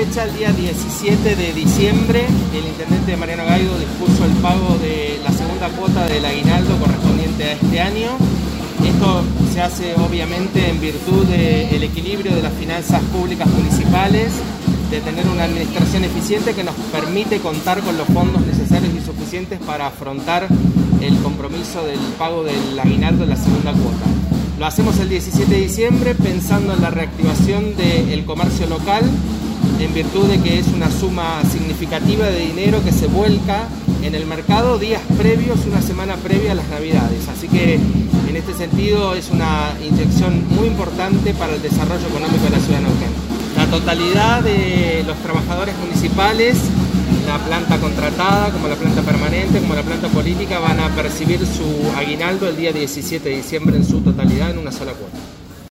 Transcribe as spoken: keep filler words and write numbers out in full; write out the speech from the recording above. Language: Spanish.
fecha, el día diecisiete de diciembre, el intendente Mariano Gaido dispuso el pago de la segunda cuota del aguinaldo correspondiente a este año. Esto se hace obviamente en virtud del equilibrio de las finanzas públicas municipales, de tener una administración eficiente que nos permite contar con los fondos necesarios y suficientes para afrontar el compromiso del pago del aguinaldo en la segunda cuota. Lo hacemos el diecisiete de diciembre pensando en la reactivación del comercio local, en virtud de que es una suma significativa de dinero que se vuelca en el mercado días previos, una semana previa a las Navidades. Así que en este sentido es una inyección muy importante para el desarrollo económico de la ciudad de Neuquén. La totalidad de los trabajadores municipales, la planta contratada, como la planta permanente, como la planta política, van a percibir su aguinaldo el día diecisiete de diciembre en su totalidad en una sola cuota.